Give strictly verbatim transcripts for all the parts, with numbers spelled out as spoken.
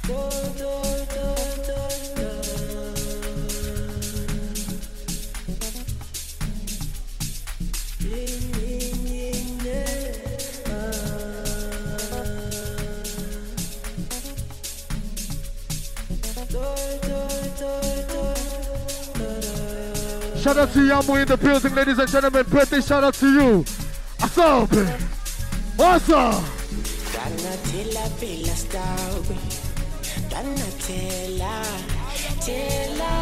Shout out to Yamu in the building, ladies and gentlemen. Birthday shout out to you. Asabe. Awesome. Danatela bella staube. Danatela. Tela.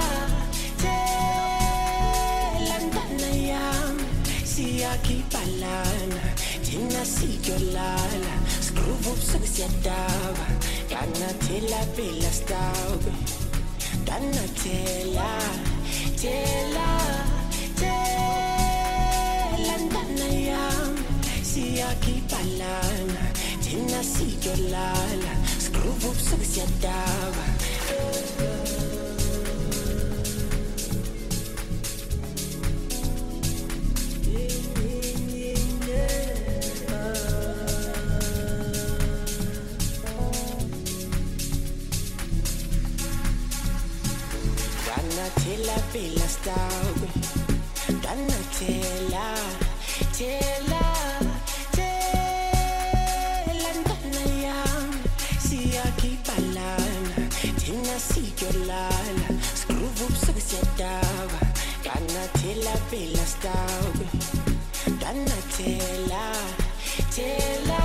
Tela. Danayam. Siaki palana. Tina sigolala. Screw up succedava. Danatela bella staube. Danatela. Tela, tela, danayam, siaki palana, tina sigolala, screw up succedava. Tela bella staube, Danatela, tela, tela, danayam, siaki palana, tina sigolala, screw up succedava, Danatela bella staube, Danatela, tela,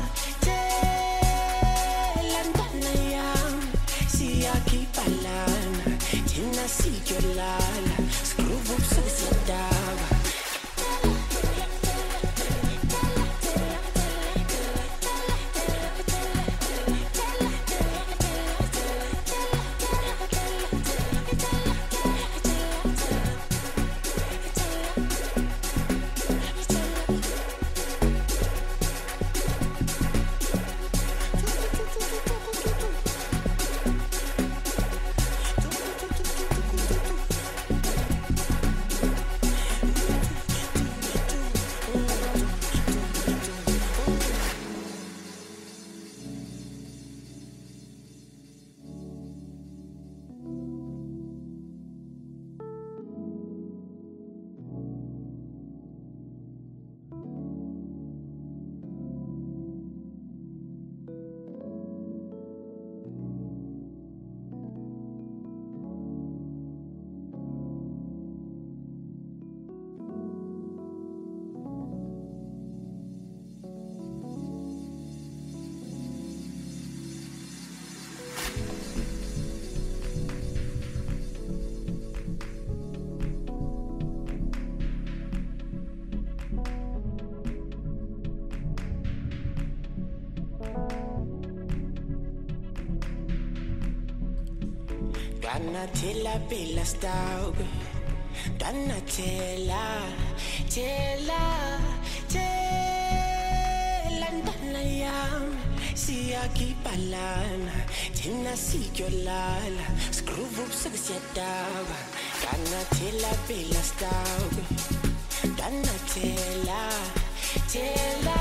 tela, danayam, siaki palana. Tina sigolala, screw up succedava. Danatela bella staube, Danatela, tela, tela, danayam, siaki palana, tina sigolala, screw up succedava, Danatela bella staube, Danatela, tela,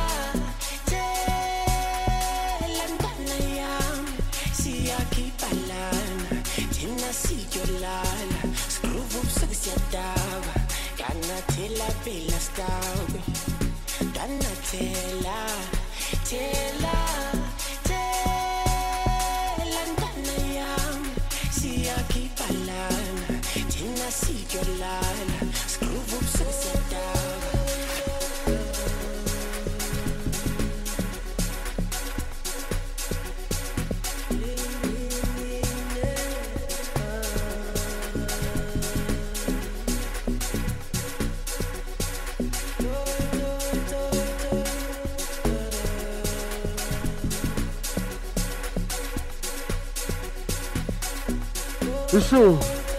tela, danayam, siaki palana. Tina sigolala, screw up succedava, Danatela bella staube, Danatela, tela, tela, danayam, siaki palana, tina sigolala, screw up succedava. It's true.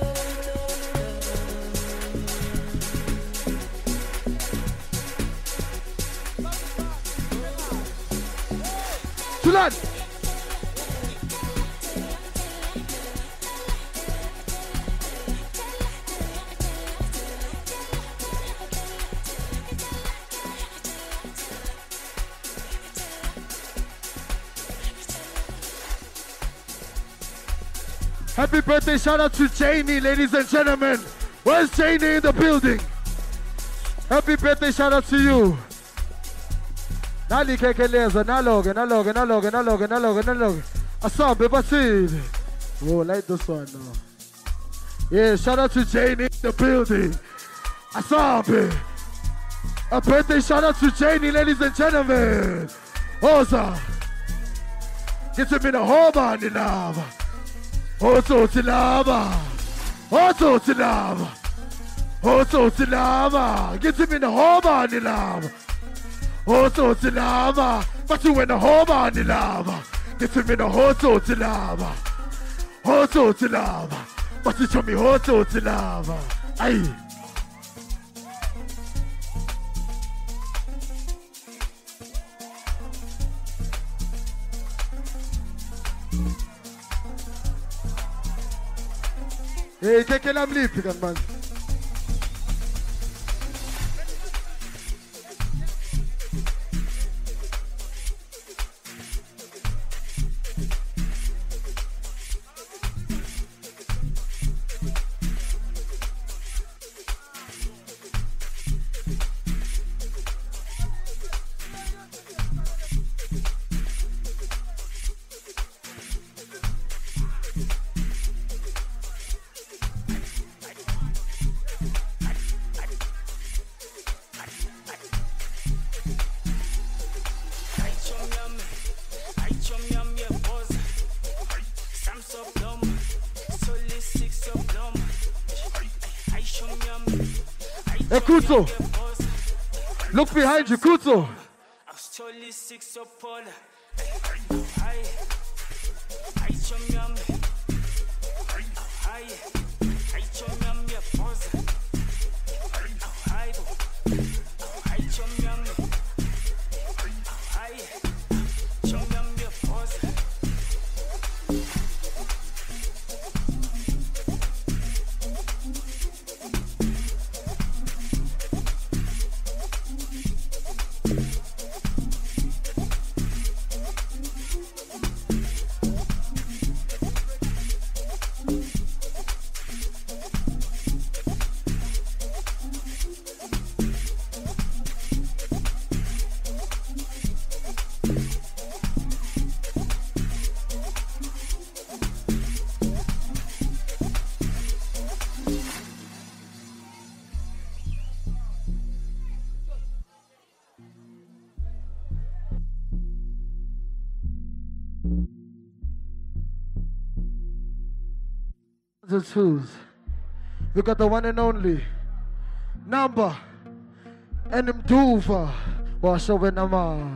Sulan! Happy birthday, shout out to Janie, ladies and gentlemen. Where's Janie in the building? Happy birthday, shout out to you. Nali kekeleza, naloge, naloge, naloge, naloge, naloge, naloge. Asambe basid. Oh, like this one now. Yeah, shout out to Janie in the building. Asambe. A birthday shout out to Janie, ladies and gentlemen. Oza. Get him in the home on the lava. Ozo to lava. Ozo to lava. Ozo to lava. Get him in the home on the lava. Ozo to lava. But you in the home on the lava. Get him in the Ozo to lava. Ozo to lava. But you show me Ozo to lava. Aye. Hey, take a lamb leaf, man. Hey, Kuto, look behind you, Kuto. The twos. We got the one and only number and them duva. Wash over nama.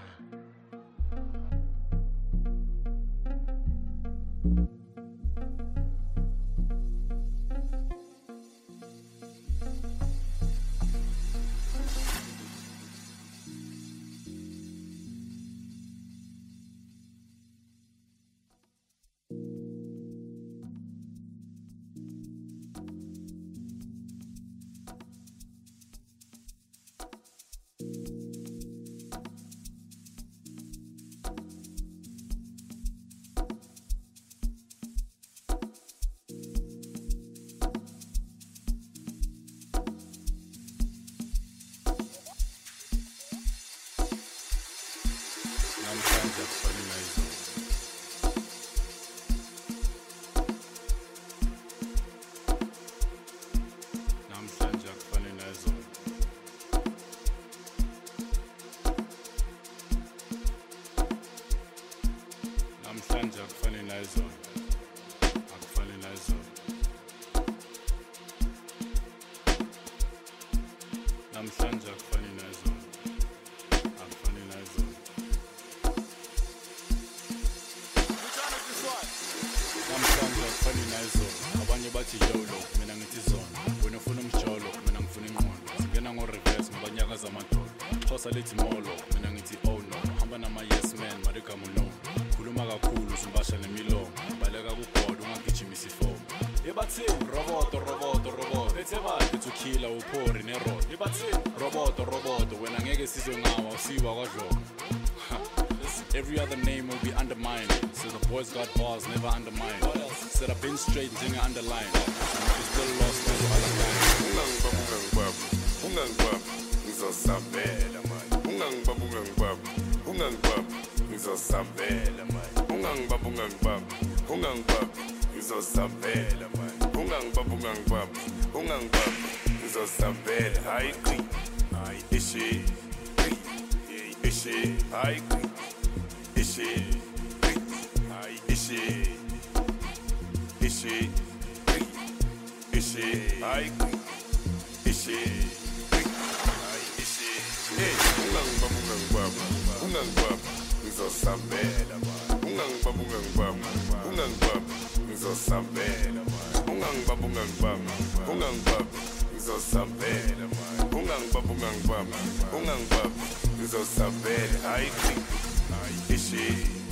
Lithi molo mina ngithi oh no hamba nama yes man marika mulo khuluma kakhulu simbasha nemilomo baleka kugodo ungagijimisa ifoni ebathi roboto roboto roboto ethe bathi to kill uphori nerod ebathi roboto roboto wena ngeke sizwe ngawa usiwa kwadloko Every other name will be undermined. Says the boys got bars, never undermined. Said I've been straight, didn't underline. And if you still lost, there's a other line. Ungang bab, ngizosabela man. Ungang bab, ungang bab, ungang bab, ngizosabela man. Ungang bab, ungang bab, ungang bab, ngizosabela man. Ungang bab, ungang bab, ungang bab, ngizosabela. Hayi qi, hayi ishi, ishi, hayi qi, ishi, hayi ishi, ishi, ishi, hayi qi, ishi. Ungang bab, ungang bab, ungang bab, ngizosabela man. Ungang bab, ungang bab, ungang bab, ngizosabela man. Ungang bab, ungang bab, ungang bab, ngizosabela man. Ungang bab, ungang bab, ungang bab, ngizosabela. Hayi qi, hayi ishi,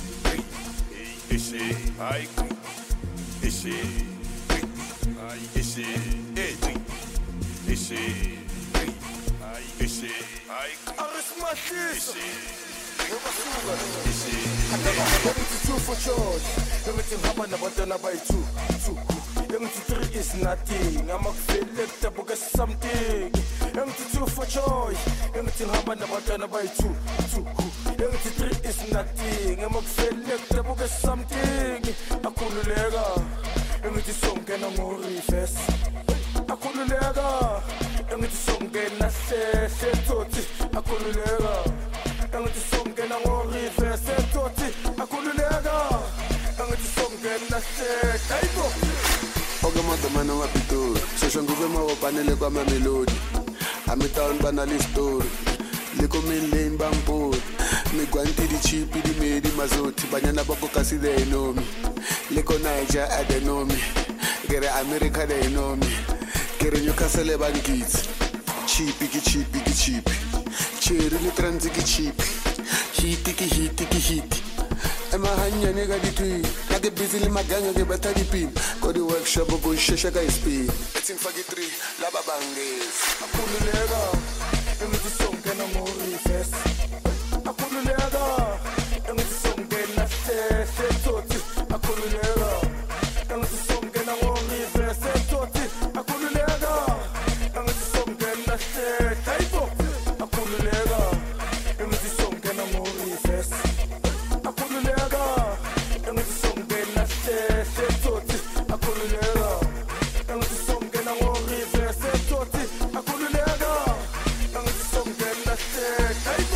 ishi, hayi qi, ishi, hayi ishi, ishi, ishi, hayi Arismashisa Ngithi two for choice Ngithi ngihamba nabantwana bayi-two Ngithi three is nothing Amakufele buka something Ngithi two for choice Ngithi ngihamba nabantwana bayi-two Ngithi three is nothing Amakufele buka something Akhululeka Ngithi songena ngo-reverse Akhululeka Ngithi songena sese Toti akhululeka Ngithi songena ngo-reverse Toti akhululeka Ngithi songena sese Hayibo Oke madamana wapitori Shosho nguve mawapanele kwa mamelodi Amitown banali story Liko main lane bampori Migwanti di chipi di medi mazoti Banyana bako kasi they know me Liko Niger I they know me Gere America they know me Gere Newcastle bankiti Chipi ki chipi ki chipi Cherry ni transi ki chipi Hiti ki hiti ki hiti Ema hanya nega di tui Nage busy li maganga ke bata di pin Kodi workshop go shesha ka ispi Etin fagi three laba banges Akhululeka Ngithi songena ngo-reverse Akhululeka Ngithi songena sese Toti akhululeka Ngithi songena ngo-reverse Toti akhululeka Ngithi songena sese Hayibo akhululeka Ngithi songena ngo-reverse Akhululeka Ngithi songena sese Toti akhululeka Ngithi songena ngo-reverse Toti akhululeka Ngithi songena sese Hayibo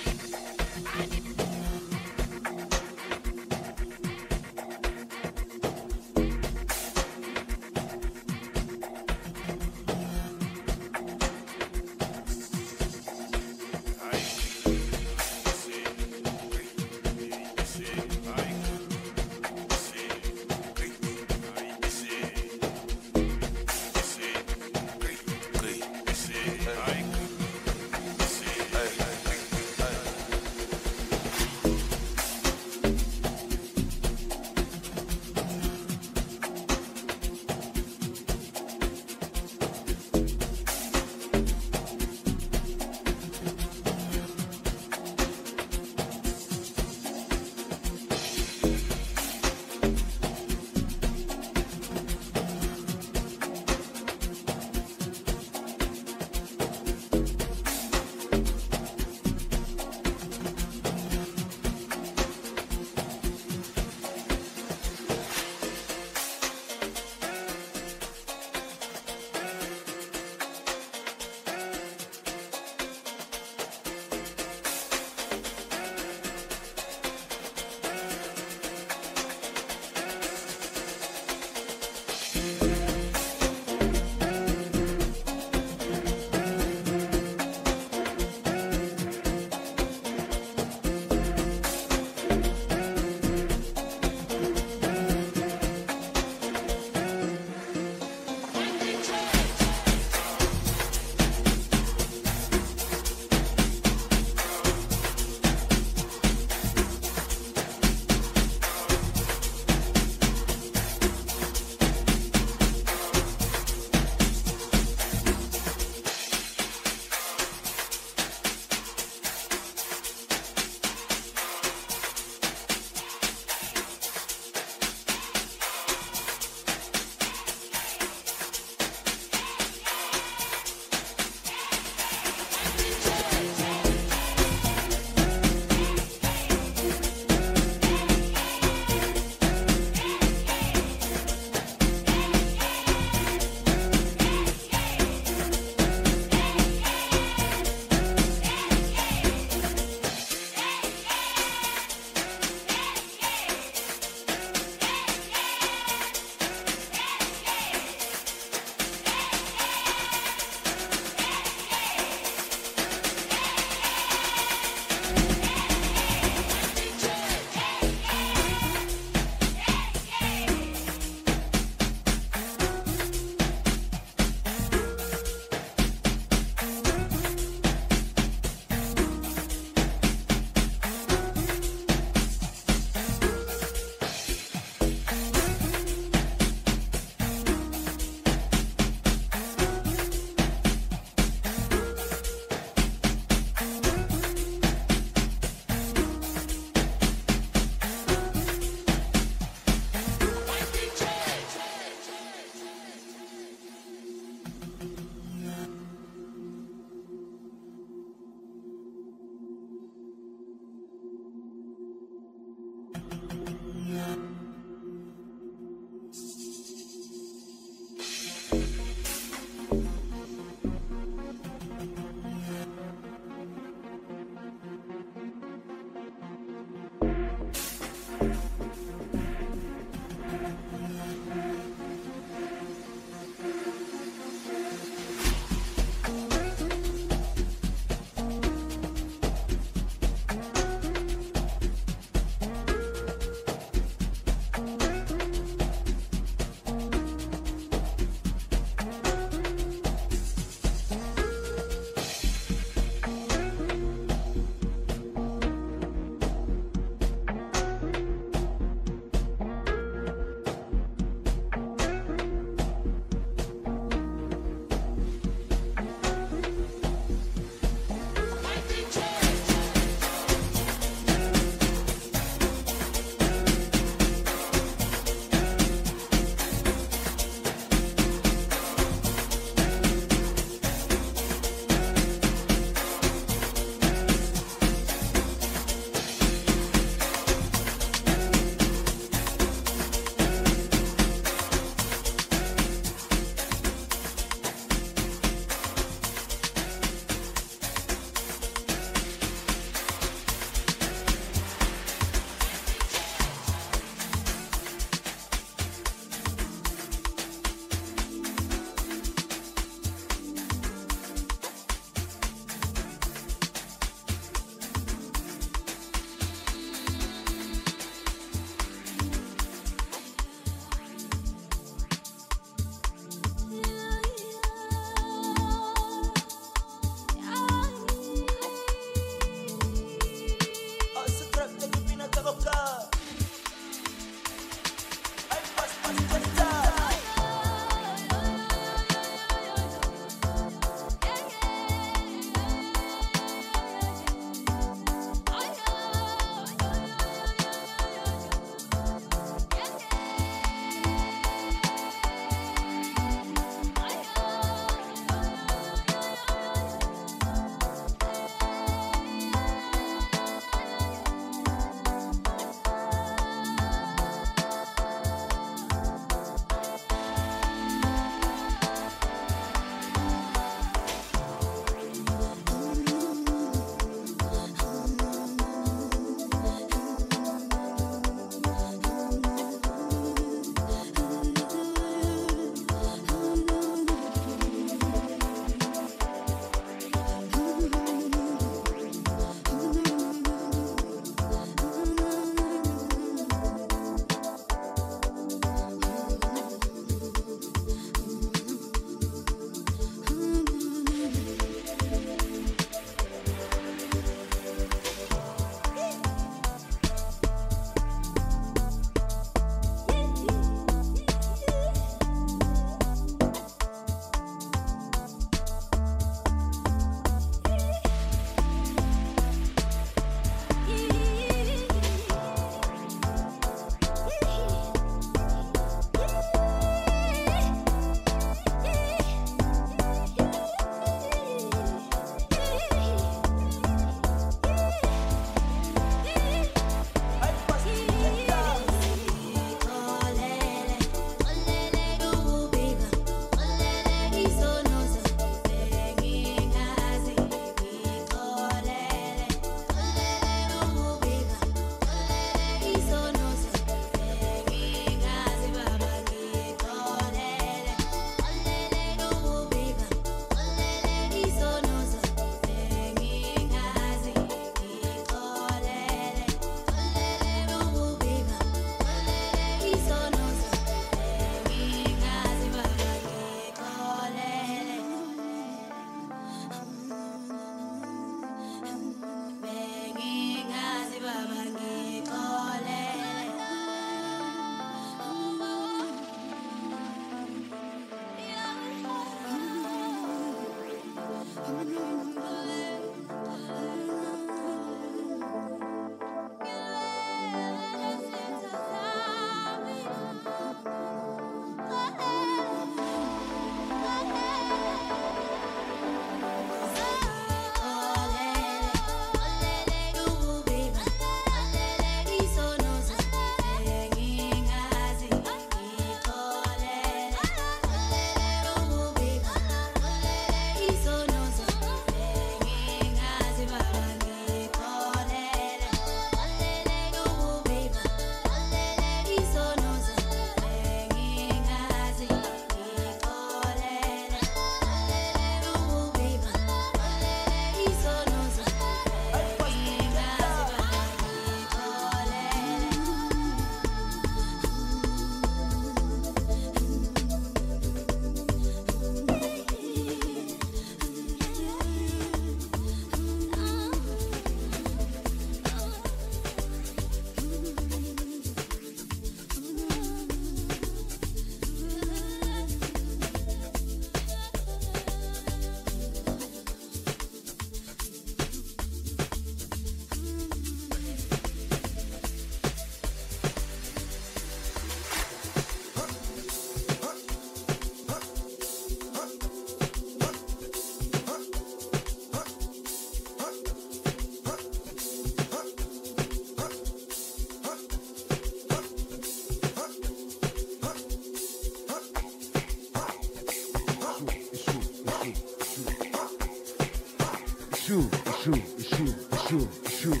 shoe, a shoe, a shoe, a shoe, a shoe.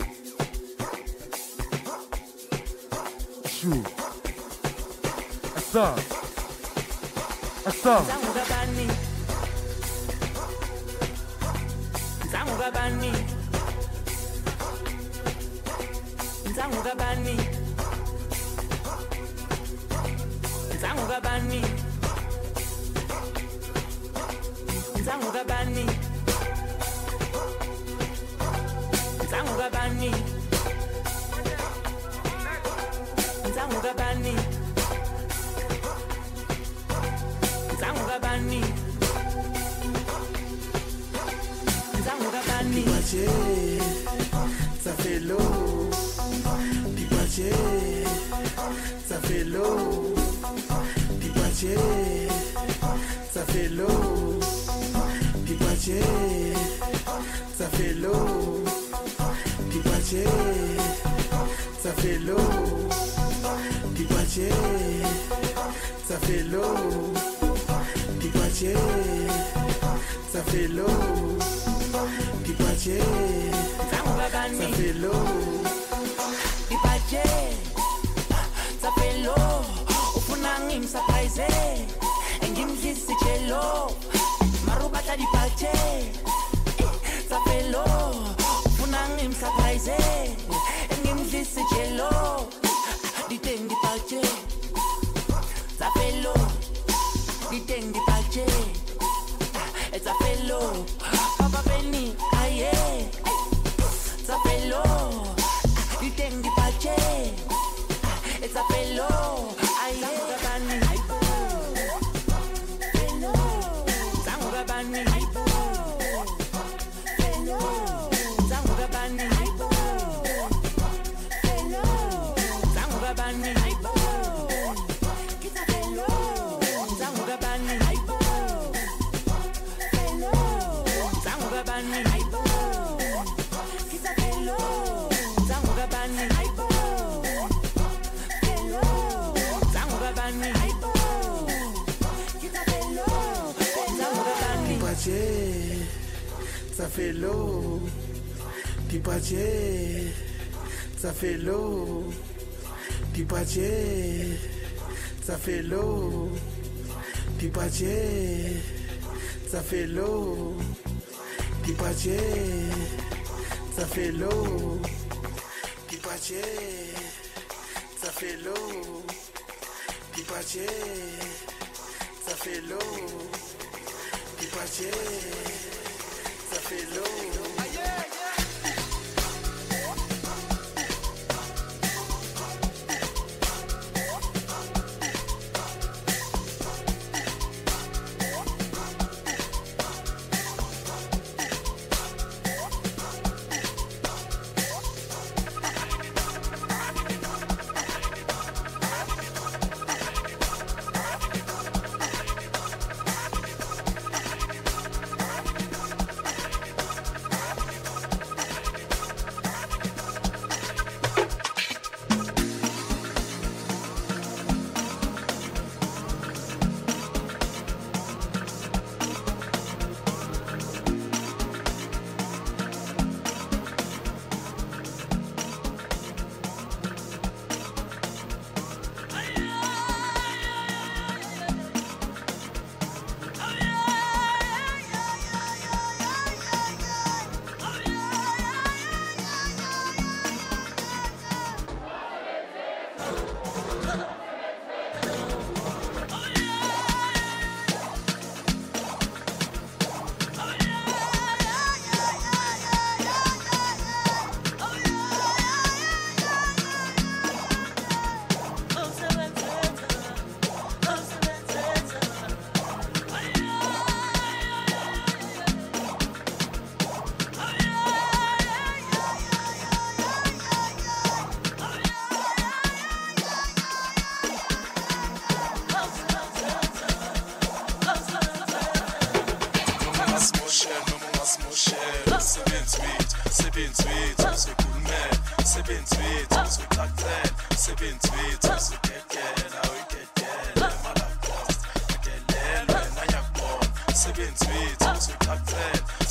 A shoe. A song. A song. Zangugabani. Zangugabani. Zangugabani. Zangugabani. Zangugabani. Zangugabani. Zangugabani. Zangugabani. Zangugabani. Dibache, ça fait l'eau. Dibache, ça fait l'eau. Dibache, ça fait l'eau. Dibache, ça fait l'eau. Dibache, ça fait l'eau. Dibache, ça fait l'eau. Dibache, ça fait l'eau. Dibache, ça fait l'eau. Dibache, ça fait l'eau. Ufuna ngimsurprise, ngimdlise jello. Marubata dibache, ça fait l'eau. Ufuna ngimsurprise, ngimdlise jello. Diteng dibache, ça fait l'eau. Diteng dibache, ça fait l'eau. Papa Benny, aye, ça fait l'eau. Diteng dibache, ça fait l'eau. Aye, Zangugabani. Zangugabani. Zangugabani. Zangugabani. Zangugabani. Zangugabani. Zangugabani. Dibache, ça fait l'eau. Dibache, ça fait l'eau. Dibache, ça fait l'eau. Dibache, ça fait l'eau. Dibache, ça fait l'eau. Dibache, ça fait l'eau. Dibache, ça fait l'eau. Dibache, ça fait l'eau.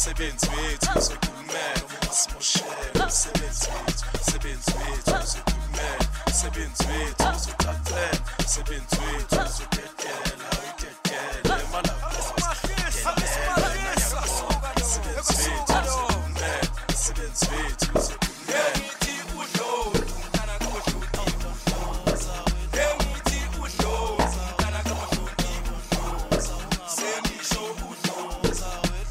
Sebenzi wethu sokulumela simoshela sebenzi wethu sebenzi wethu sokulumela sebenzi wethu sokuthathela sebenzi wethu sokukekela ukekela malapha sebenzi wethu sokulumela sebenzi wethu sokulumela ngithi udlozi kana kabodloti ngithi udlozi kana kabodloti sengisho udlozi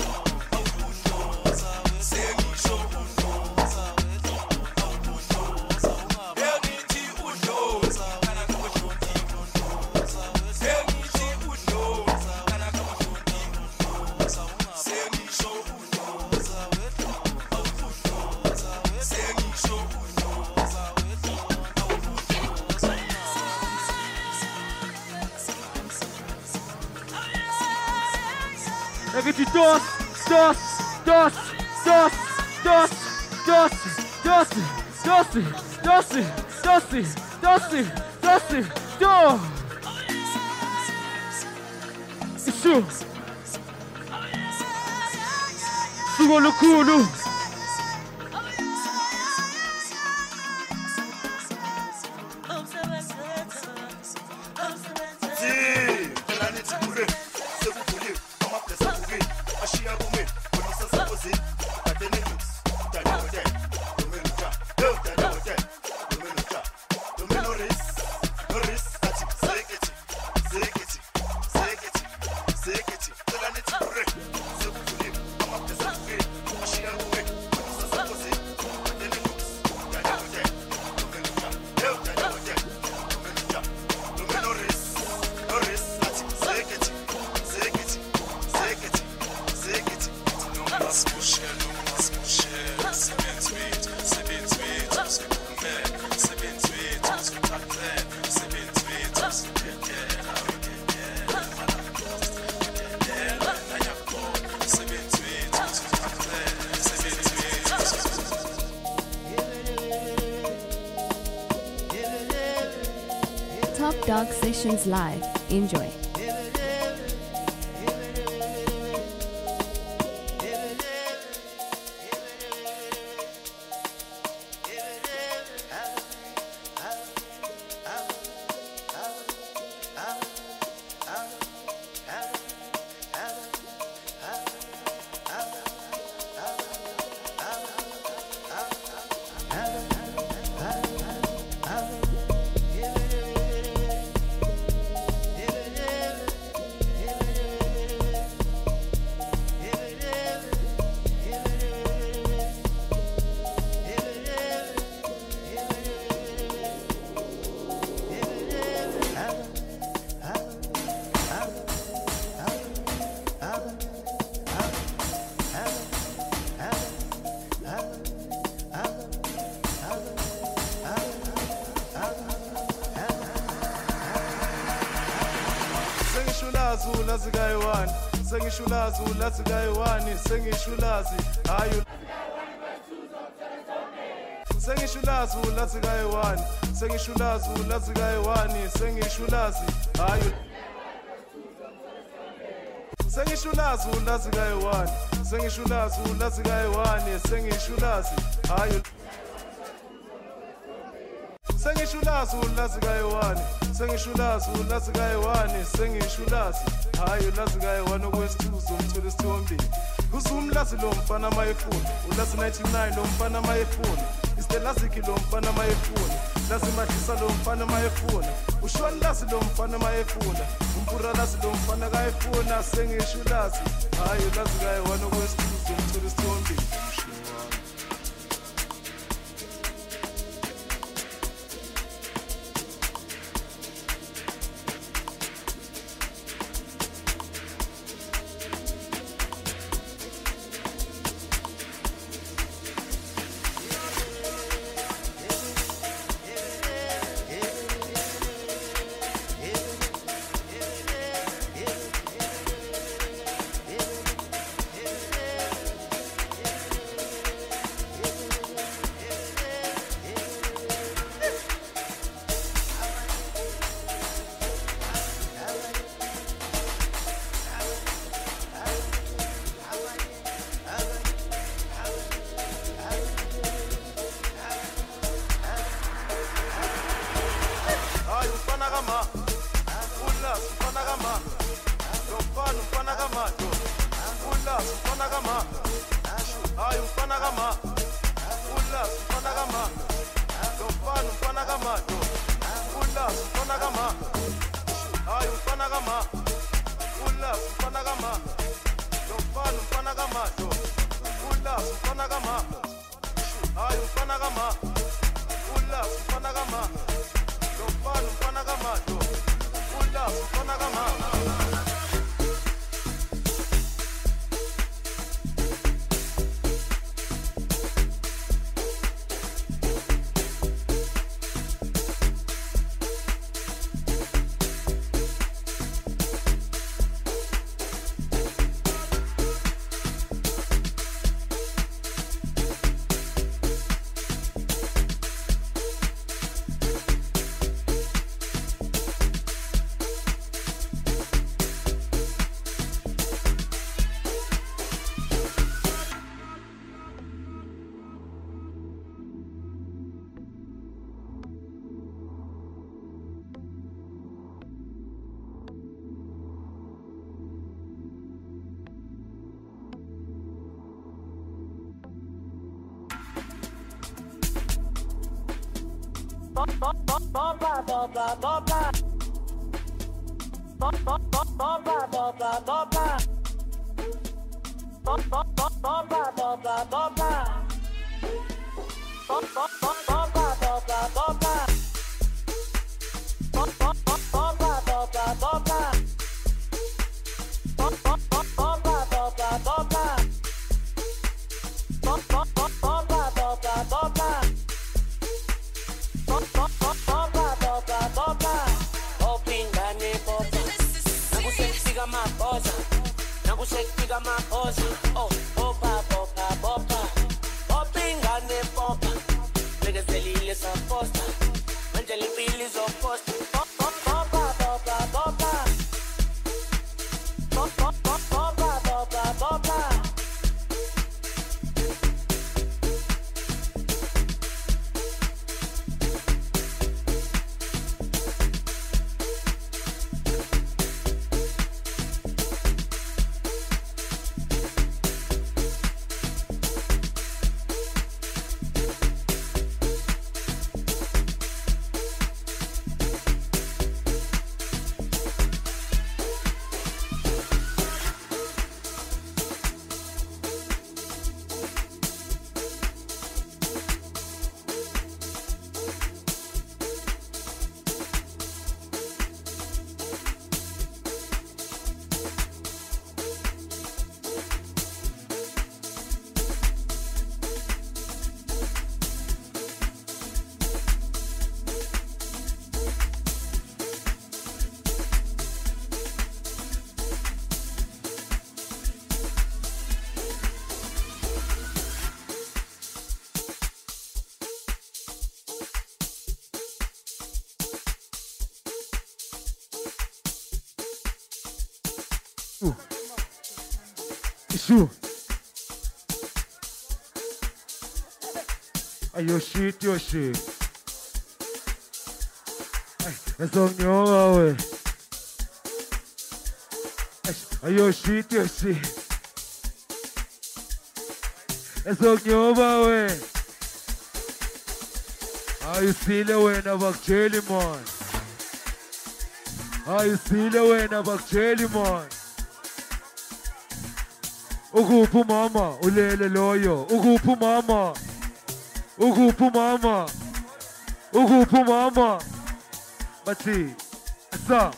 Negative dos, dos, dos, dos, dos, dos, dos, dos, dos, dos, dos, dos, do. Isso. Sugo lukulo. Top Dog Sessions Live. Enjoy. Ulazi kayiwani sengisho ulazi ulazi kayiwani sengisho ulazi hayo sengisho ulazi ulazi kayiwani sengisho ulazi ulazi kayiwani sengisho ulazi hayo sengisho ulazi ulazi kayiwani sengisho ulazi ulazi kayiwani sengisho ulazi hayo sengisho ulazi ulazi kayiwani sengisho ulazi ulazi kayiwani sengisho ulazi hayo ulazi kayiwani okwesithuzo umthole isithombeni uzumlazi lo mfana mayefuna ulazi ninety-nine lo mfana mayefuna istelaziki lo mfana mayefuna lazi madlisa lo mfana mayefuna ushoni lazi lo mfana mayefuna umpura lazi lo mfana kayefuna sengisho ulazi hayo ulazi kayiwani okwesithuzo umthole isithombeni. mfana kama hayi mfana kama ula mfana kama lomfana mfana kama do ula mfana kama hayi mfana kama ula mfana kama lomfana mfana kama do ula mfana kama hayi mfana kama ula mfana kama lomfana mfana kama do ula mfana kama Boba, boba, boba. Boba, boba, boba, boba. Boba, boba, boba, boba. Boba, boba, boba, boba. Boba, boba, boba, boba. Boba, boba, boba, boba. Boba, boba, boba, boba. Boba, boba, boba. Opingane boba. Nakusekika maboza. Nakusekika maboza. Oh, boba, boba, boba. Opingane boba. Legeselile sa posta. Manje lipili zo posta. Boba, boba, boba. Boba, boba, boba, boba. Issue. Ay, your shit, your shit. Ay, it's on your way. Ay, your shit, your shit. It's on your way. Are you still away about jelly man? Are you still away about jelly man? Ugupu mama, ulele loyo. Ugupu mama. Ugupu mama. Ugupu mama. Bati. Asa.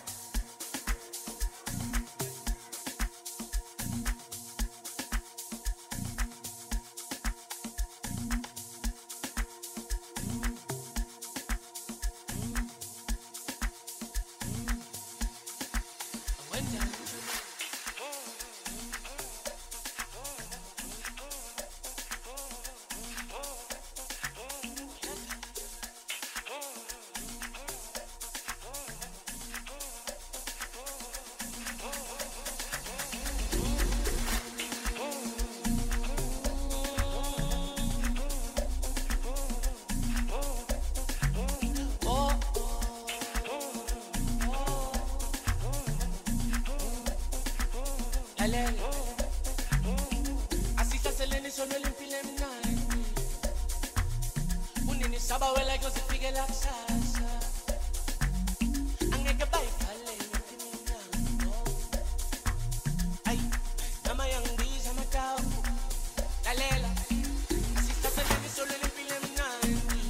wela kuzifikela kusasa angeke bayibhale yokinina ay nama yangibiza amatawu lalela asithatheleni solo lempilo emnandi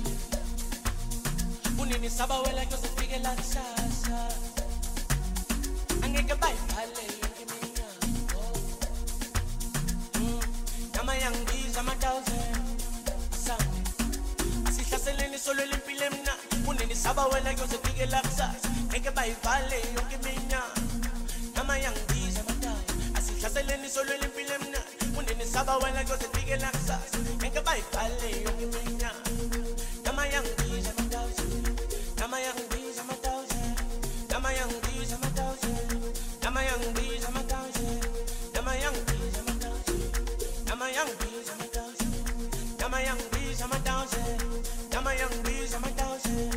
unini saba wela kuzifikela kusasa angeke bayibhale yokinina nama yangibiza amatawu Seleni solo limpile mna unini saba wena yose fike lapsa ngeke bayivale yonke mina nama yangibiza mataya asihlaseleni solo limpile mna unini saba wena yose fike lapsa ngeke bayivale yonke mina nama yangibiza mataya nama yangibiza mataya nama yangibiza mataya nama yangibiza mataya nama yangibiza mataya nama yangibiza mataya nama yangibiza mataya Nama young bees, I'm a thousand.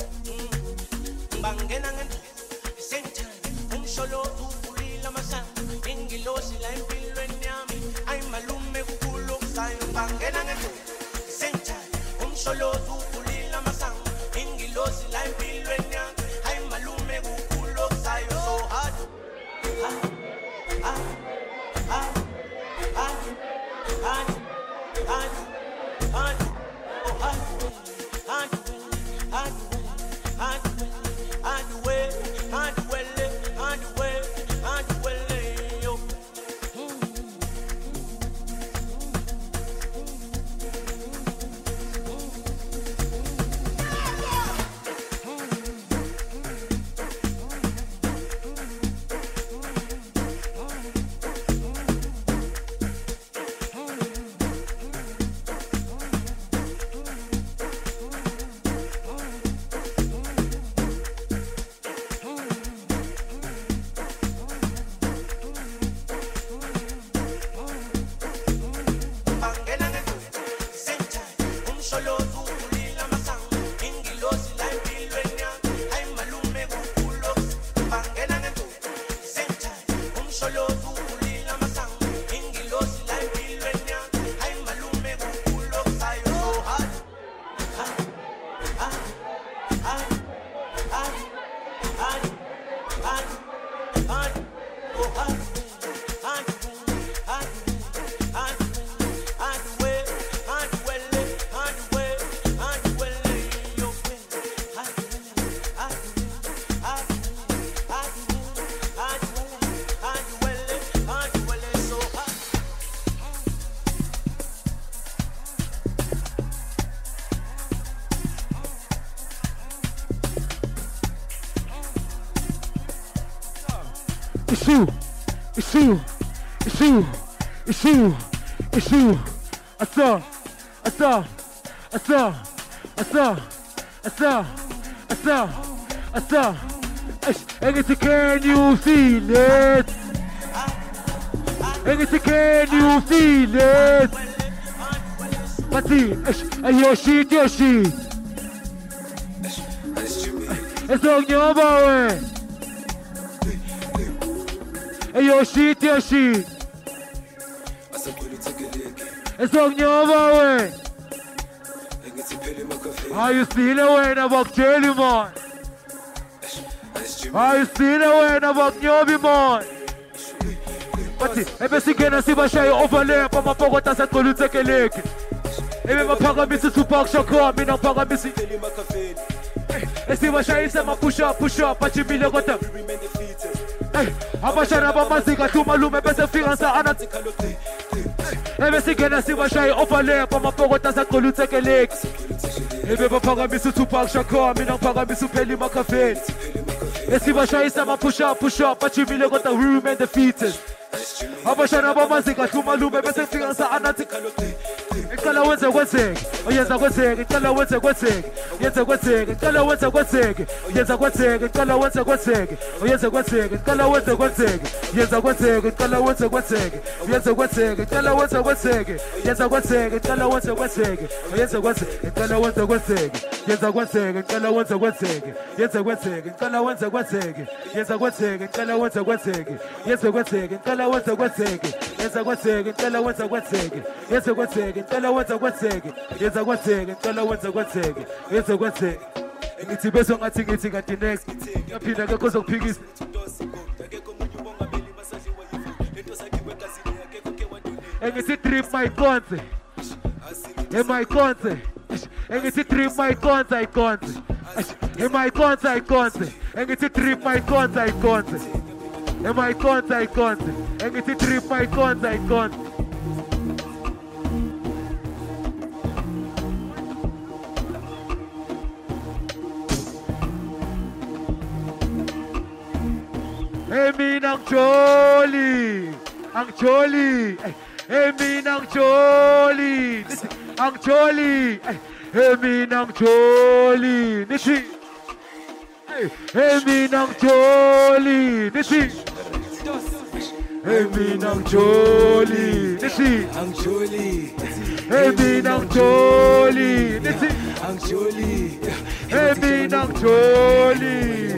Bangena and same time. Um solo tu puli la masa. Ingilosi la impilo enyami. I'm a lume kulo sayo. Bangena and same time. Um solo tu puli la masa. Ingilosi la impilo enyami. I'm a lume kulo sayo. So hard, hard, hard, hard, hard, hard, hard, hard, oh hard. It's you, it's you, it's you, it's you, it's you. I saw, I saw, I saw, I saw, I saw, I saw, I saw. Engeti, can you feel it? Engeti, can you feel it? Pati, your shit, your shit. It's on your boy. Hey, your shit, your shit. It's on your way. Are you still away about Jelly man? Are you still away about Nyobi man? But if you can see my shy overlap, I'm a pocket as a colleague take a leg. If I'm a pagamisi to park shaka, I'm in a pagamisi. If you see my push up, push up, but you be the bottom. Abashana bamazika tu malume bese fika sa anatika lote. Ebe sigena siba shay overlay pa mapokota sa koluteke lex. Ebe baphakamisa Tupac Shakur mina ngiphakamisa upheli makafeni. Esiba shay sama push up push up bachimile kodwa we remain defeated. Abashana bamazika tu malume bese fika sa anatika lote. Icala wenze kwenzeke, uyenza kwenzeke, icala wenze kwenzeke, uyenza kwenzeke, icala wenze kwenzeke, uyenza kwenzeke, icala wenze kwenzeke, uyenza kwenzeke, icala wenze kwenzeke, uyenza kwenzeke, icala wenze kwenzeke, uyenza kwenzeke, icala wenze kwenzeke, uyenza kwenzeke, icala wenze kwenzeke, uyenza kwenzeke, icala wenze kwenzeke, uyenza kwenzeke, icala wenze kwenzeke, uyenza kwenzeke, icala wenze kwenzeke, uyenza kwenzeke, icala wenze kwenzeke, uyenza kwenzeke, icala wenze kwenzeke, uyenza kwenzeke, icala wenze kwenzeke, uyenza kwenzeke, kwenzeke ngicela wenza kwenzeke yenza kwenzeke ngicela wenza kwenzeke yenza kwenzeke ngithi bese ngathi ngithi kanti next yaphinda ngekho uzokuphikisa engithi trip my conce e my conce engithi trip my conce I conce e my conce I conce engithi trip my conce I conce e my conce I conce engithi trip my conce I conce Hey mina ngijoli angijoli hey mina ngijoli angijoli hey mina ngijoli nithi hey mina ngijoli nithi hey mina ngijoli nithi angijoli hey mina ngijoli nithi angijoli hey mina ngijoli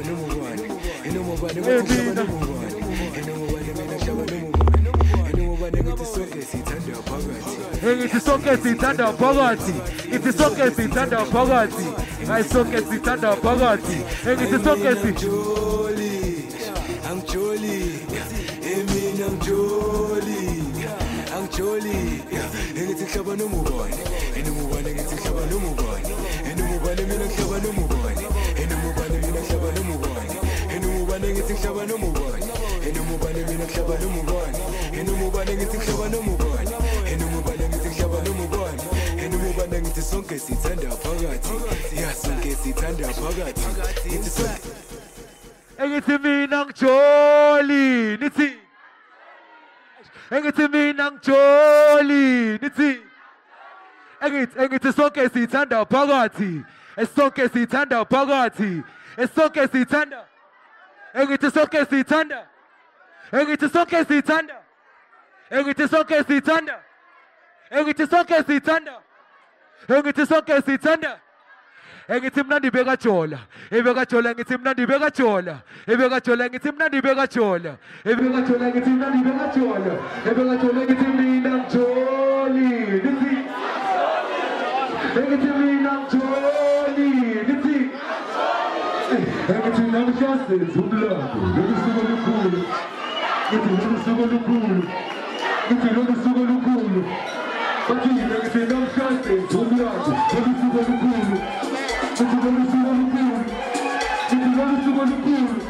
Ngithi sonke sithanda phakathi ngithi sonke sithanda phakathi hayi sonke sithanda phakathi ngithi sonke sitholi angijoli emina ngijoli angijoli ngithi hlaba nomubani enomubani ngithi hlaba nomubani enomubani mina hlaba nomubani enomubani mina hlaba nomubani enomubani ngithi hlaba nomubani enomubani mina hlaba nomubani enomubani ngithi hlaba nomubani enomubani ngithi hlaba nomubani enomubani ngithi sonke sithanda phakathi ya sonke sithanda phakathi ngithi sonke engithi mina ngijoli nithi engithi mina ngijoli nithi engithi engithi sonke sithanda phakathi esonke sithanda phakathi esonke sithanda engithi sonke sithanda engithi sonke sithanda engithi sonke sithanda engithi sonke sithanda engithi sonke sithanda engithi mina ndibeka jola ebeka jola ngithi mina ndibeka jola ebeka jola ngithi mina ndibeka jola ebeka jola ngithi mina ndibeka jola ebeka jola ngithi mina ngijoli nithi engithi mina ngijoli nithi engithi namhlanje umlando lokusuku olukhulu ngithi lokusuku olukhulu ngithi lokusuku olukhulu bathi ngithi namhlanje umlando lokusuku olukhulu ngithi lokusuku olukhulu ngithi lokusuku olukhulu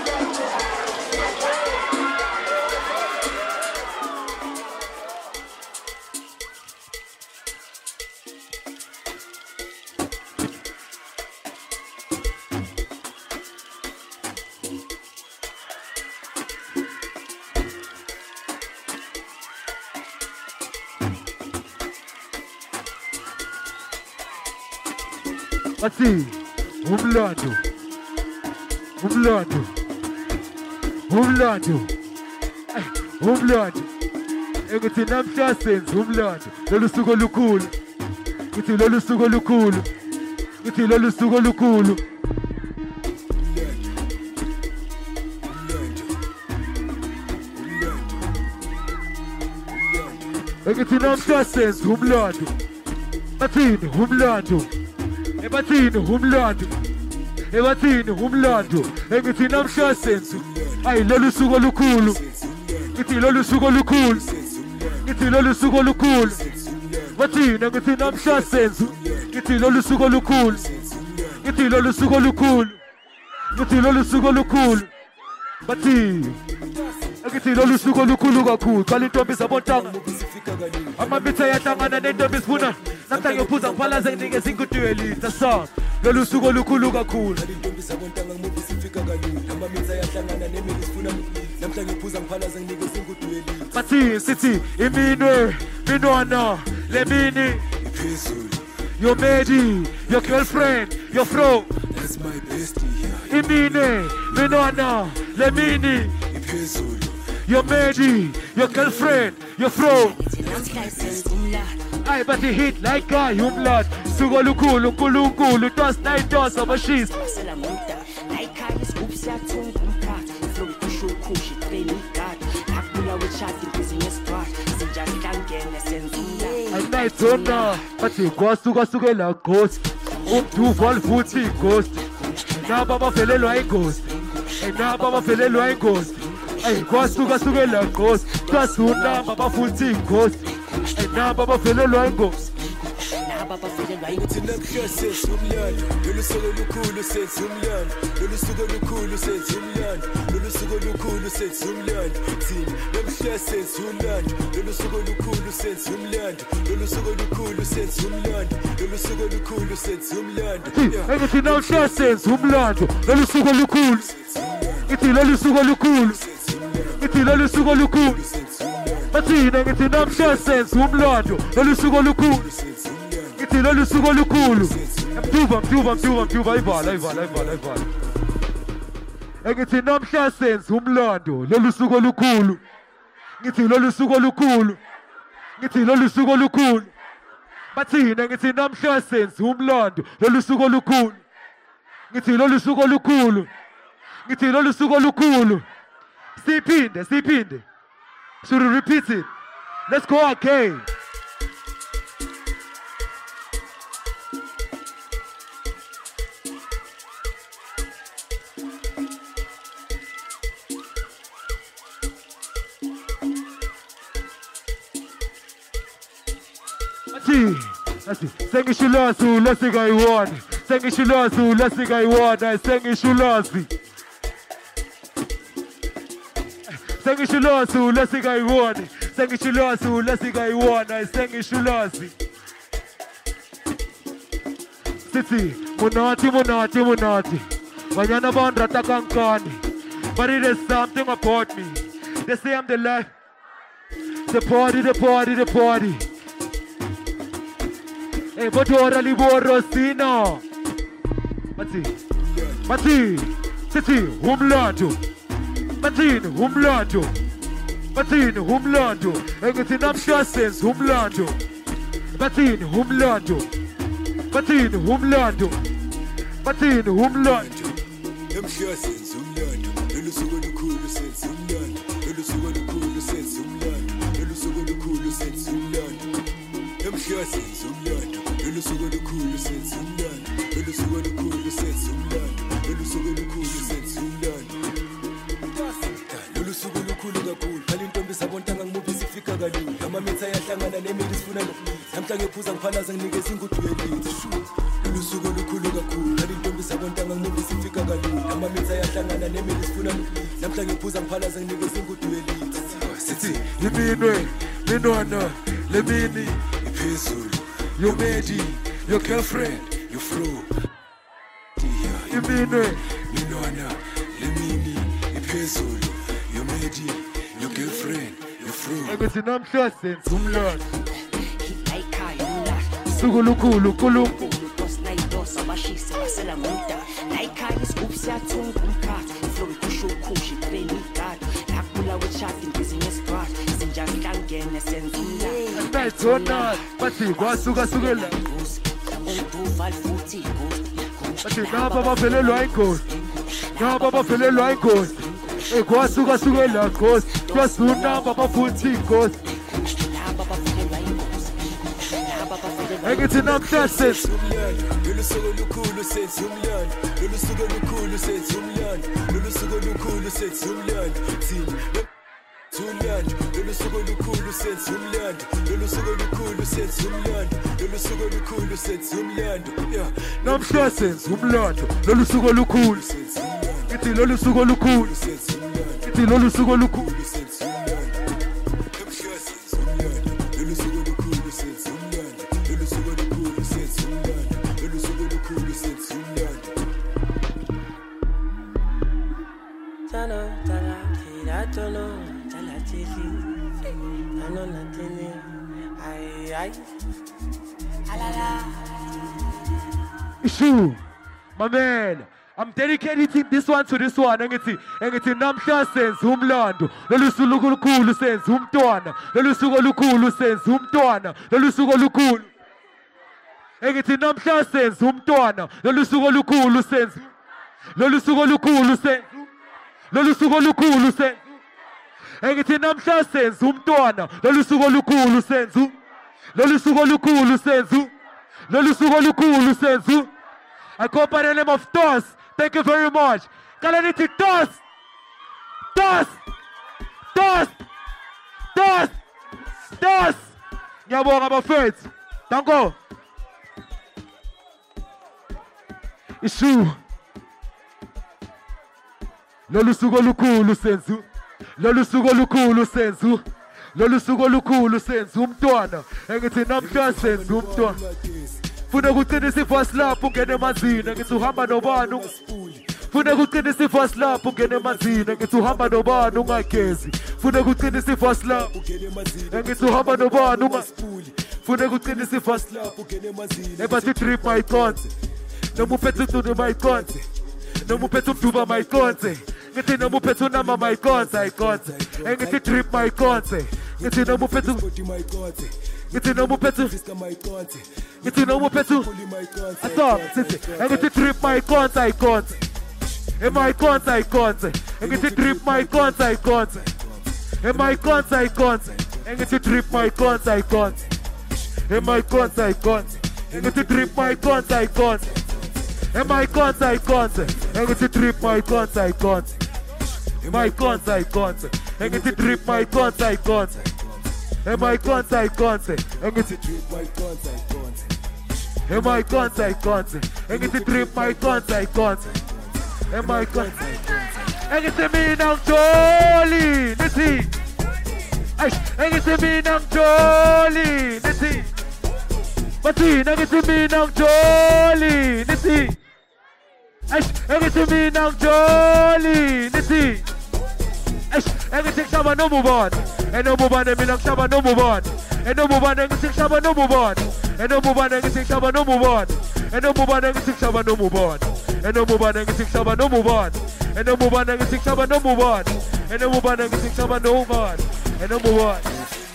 Ati, umlando, umlando, umlando, umlando. Engithi namhlanje umlando, lolu suku olukhulu. Ngithi lolu suku olukhulu. Ngithi lolu suku olukhulu. Engithi namhlanje umlando. Athini umlando. Ebathini umlando ebathini umlando engithi namhlanje ayi lolu suku olukhulu ngithi lolu suku olukhulu ngithi lolu suku olukhulu bathini ngithi namhlanje ngithi lolu suku olukhulu ngithi lolu suku olukhulu ngithi lolu suku olukhulu bathini ngithi lolu suku olukhulu kakhulu qala intombi zabontanga amabitha yahlangana nentombi sifuna namhlanje ngiphuza ngiphalaze nginikeza inkuduelita sa lolu suku olukhulu kakhulu intombi zabontanga ngibisi sifika kalula amabitha yahlangana nemini sifuna namhlanje ngiphuza ngiphalaze nginikeza inkuduelita bathi sithi iminwe minwana lemini iphezulu your lady your girlfriend your fro that's my bestie iminwe minwana lemini iphezulu your lady your girlfriend your fro I but he hit like guy umlad suku olukhulu uNkulunkulu toss night toss abashisa Nayithona bathi kwasuka sukela ghost umduval futhi ghost naba bavelelwa ighost naba bavelelwa ighost ay kwasuka sukela ghost kwasuna baba futhi ghost naba bavelelwa ighost Ngithi nakuhla senze umlando lolu suku olukhulu senze umlando lolu suku olukhulu senze umlando lolu suku olukhulu senze umlando thina nakuhla senze umlando lolu suku olukhulu senze umlando lolu suku olukhulu senze umlando lolu suku olukhulu senze umlando ngithi nakuhla senze umlando lolu suku olukhulu ngithi lolu suku olukhulu ngithi lolu suku olukhulu bathina ngithi nakuhla senze umlando lolu suku olukhulu ngithi lolu suku olukhulu mduba mduba mduba mduba ivala ivala ivala ivala ngithi namhla senze umlando lolu suku olukhulu ngithi lolu suku olukhulu ngithi lolu suku olukhulu bathina ngithi namhla senze umlando lolu suku olukhulu ngithi lolu suku olukhulu ngithi lolu suku olukhulu siphinde siphinde should we repeat it let's go again Sengishulazi lasikayiwona Sengishulazi lasikayiwona Sengishulazi Sengishulazi lasikayiwona Sengishulazi lasikayiwona Sengishulazi Sithi munati munati munati Banyana bandra takankani But it is something about me They say I'm the life The party, the party, the party Hey, but ora liboro sino. Mati. Mati. Siti, humlando. Matin, humlando. Matin, humlando. Engiti namsha sense, humlando. Matin, humlando. Matin, humlando. Matin, humlando. Namsha sense, humlando. Lolu suku olukhulu senze umlando. Lolu suku olukhulu senze umlando. Lolu suku olukhulu senze umlando. Namsha senze umlando. Lolu suku olukhulu senze umlando lolu suku olukhulu senze umlando lolu suku olukhulu senze umlando lolu suku olukhulu kakhulu phela intombi sabontanga ngimuphi sifika kalula amamitha ayahlangana nemili sifuna namhla ngephuza ngiphalaza nginikeza ingudu yelithi lolu suku olukhulu kakhulu phela intombi sabontanga ngimuphi sifika kalula amamitha ayahlangana nemili sifuna namhla ngephuza ngiphalaza nginikeza ingudu yelithi sithi iminwe minwana lemini iphezulu your lady, your girlfriend, your flow. You mean it? You know, Lemini, Epezolo, your lady, your girlfriend, your flow. I got an amshassin, some lot. Sugulukulu, Kuluku. Dos abashisi basela muda nayikhaya isigubsi yathunga umkhathi flow kusho kushi benigad nakula wechati business part sinjahlangene senzula Nayithona bathi kwasuka sukela umduval futhi bathi naba bavelelwa ingozi naba bavelelwa ingozi ekwasuka sukela ghost kwasuna baba futhi ingozi Engithi namhla senze lolu suku olukhulu senze umlando lolu suku olukhulu senze umlando lolu suku olukhulu senze umlando thina umlando lolu suku olukhulu senze umlando lolu suku olukhulu senze umlando lolu suku olukhulu senze umlando namhla senze umlando lolu suku olukhulu ngithi lolu suku olukhulu ngithi lolu suku olukhulu Issue, my man, I'm dedicating this one to this one. Engithi, engithi namhla senze umlando. Lolu suku olukhulu senze umntwana. Lolu suku olukhulu senze umntwana. Lolu suku olukhulu. Engithi namhla senze umntwana. Lolu suku olukhulu senze. Lolu suku olukhulu senze. Lolu suku olukhulu senze. Engithi namhla senze umntwana. Lolu suku olukhulu senze. Lolusuku olukhulu senzu. Lolusuku olukhulu senzu. I call by the name of Toss. Thank you very much. Kalaniti Toss. Toss. Toss. Toss. Toss. Ngiyabonga bafethu. Danko. Ishu. Lolusuku olukhulu senzu. Lolusuku olukhulu senzu. Lolusuku olukhulu senzu umntwana. Engithi namhla senzu umntwana. Funa ukuqinisa ifast lapho ungene emanzini ngithi uhamba nobani. Funa ukuqinisa ifast lapho ungene emanzini ngithi uhamba nobani ungagezi. Funa ukuqinisa ifast lapho ngithi uhamba nobani ungasipuli. Funa ukuqinisa ifast lapho ungene emanzini. Ebathi trip my conce. Noma uphethe untunu my conce. Noma uphethe umduba my conce. Ngithi noma uphethe unama my conce I conce. Engithi trip my conce. Ngithi noma uphethe my conce. Ngithi noma uphethe my conce. Ngithi noma uphethe Stop, sithi. Engithi trip my conce I conce. E my conce I conce. Engithi trip my conce I conce. E my conce I conce. Engithi trip my conce I conce. E my conce I conce. Engithi trip my conce I conce. E my conce I conce. Engithi trip my conce I conce. E my conce I conce. Engithi trip my conce I conce. E my conce I conce. Engithi trip my conce I conce. E my conce I conce. Engithi trip my conce I conce. E my conce I conce. Engithi mina ngijoli nithi. Eish, engithi mina ngijoli nithi. Bathi engithi mina ngijoli nithi. Eish, engithi mina ngijoli nithi. Eish, engithi ngishaba nomubani. Enomubani mina ngishaba nomubani. Enomubani ngithi ngishaba nomubani. Enomubani ngithi ngishaba nomubani. Enomubani ngithi ngishaba nomubani. Enomubani ngithi ngishaba nomubani. Enomubani ngithi ngishaba nomubani. Enomubani ngithi ngishaba nomubani. Enomubani.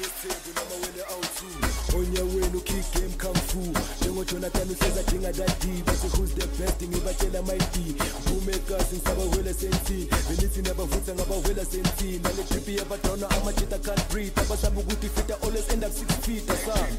Onya wenu kick game kung fu. Njengo Jonathan uhleza dinga daddy. Bese who's the best ngibatshela my D. Boommakers ngisaba wela senti. Benithi nabavutha ngabawela senti. Nale trip yabadona amajita can't breathe. Abasaba ukuthi fita always end up six feet asam.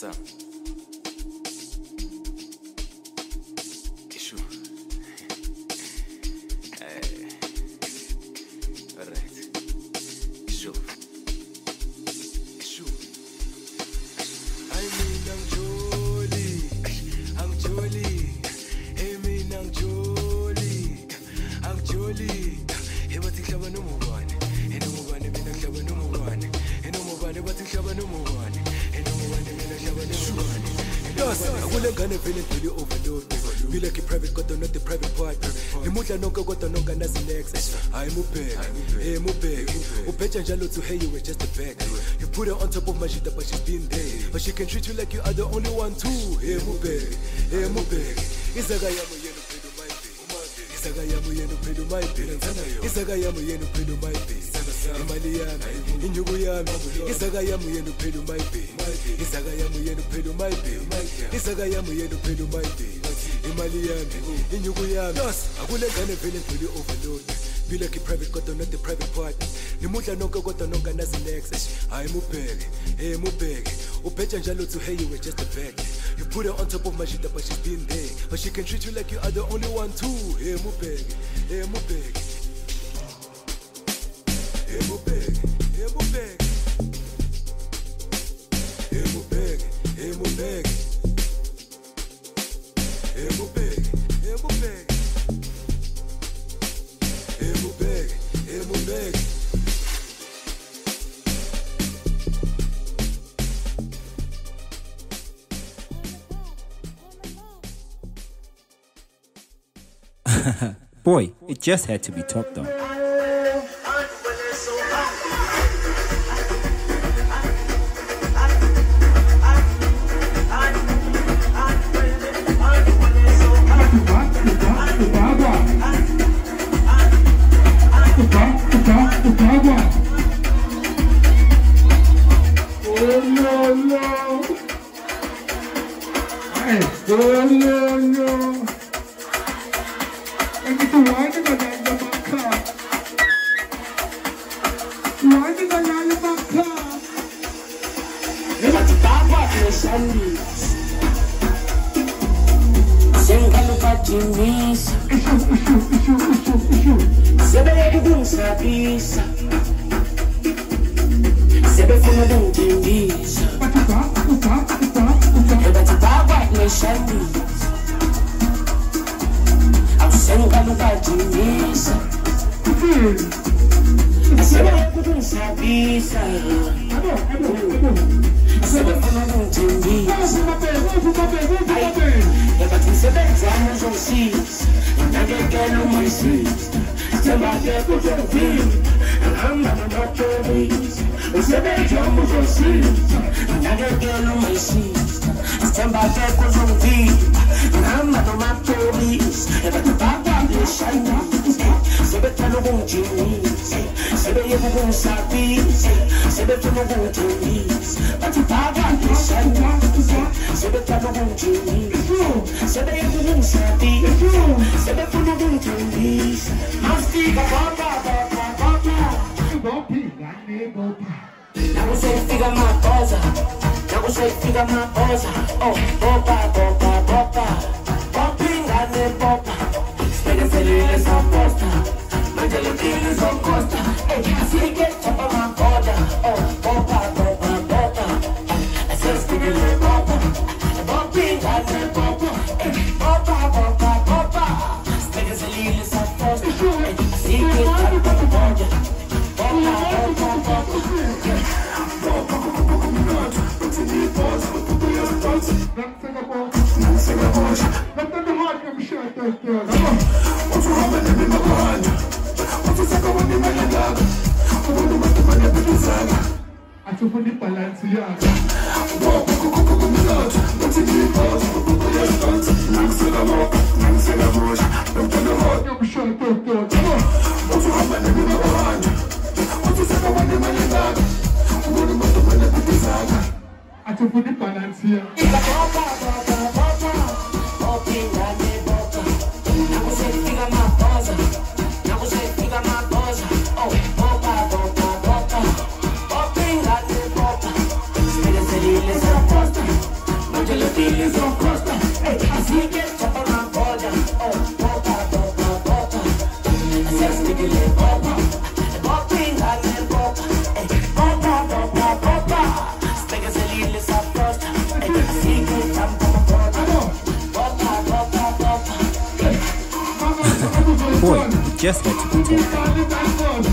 some. Issue. Hey. Alright. Issue. Issue. I mean I'm jolly. I'm jolly. I mean I'm jolly. I'm jolly. Hey, what you have no more one. Hey, no more one. I mean I have no more one. Hey, no more one. What you have no more one. Yes, I will gonna feel it till you overload. Be like a private got not the private part. The mother no go got no gonna next. I'm upeg, I'm upeg. Upecha jalo to hey you were just a bag. You put her on top of my shit but she's been there. But she can treat you like you are the only one too. Hey upeg, hey upeg. Isaga yamu yenu pedo my pay. Isaga yamu yenu pedo my pay. Isaga yamu yenu pedo my pay. Imali yami, inyugu yami. Isaga yamu yenu pedo my pay. Isaga yamu yenu pedo my pay. Isaga yamu yenu pedo my pay. Imali yami, inyugu yami. Yes, akule ngane vele mpili overload. Be like a private got not the private part. Nimutla nonke got no gana next. I'm upeg, hey upeg. Upecha njalo to hey you were just a bag. You put her on top of my shit but she's been there. But she can treat you like you are the only one too. Hey upeg, hey upeg. Hey upeg, hey upeg. Hey upeg, hey upeg. Hey upeg, hey upeg. Hey upeg, hey upeg. Boy, it just had to be Top Dog. Oh no no! Hey, oh no no! I get to wine in the land of my car. Wine in the land of my car. Never to Papa, the Sunday. Sing hello, Patimis. Issue, issue, issue, issue, issue. Sebe kudung sabisa. Sebe funa dung timbisa. Upa, upa, upa, upa. Never to Papa, the Sunday. Sengalo Patimis. Sebe kudung sabisa. Ado, ado, ado. Sebe funa dung timbisa. Never to sebe exams on seas. Never get on my seats. Somebody put your feet, and I'm not about your knees. Sebe jumbo on seats. Never get on my seats. Somebody put your feet, and I'm not about your knees. Never to Papa, the shiny. Sebe tano gon jeans. Sebe yebu gon sabis. Sebe tano gon jeans. But to Papa, the shiny. Sebe tano gon jeans. Sebe yebu gon sabis. Sebe tano gon jeans. Mastica papa, papa, papa. Golpe, ganhei golpe. Now we say figa my cosa. Now we say figa my cosa. Oh, popa, popa, popa. Popping and then popa. Spending feliz on posta. Mangiando kilos on costa. Hey, I see get top of my border. Oh, popa, popa, popa. I say spinning like popa. Popping and then popa. Hey, popa, popa, popa. Spending feliz on posta. Hey, I see get top of my border. Popa, popa, popa. Acho que de balancear. Boy, we just had to be talking.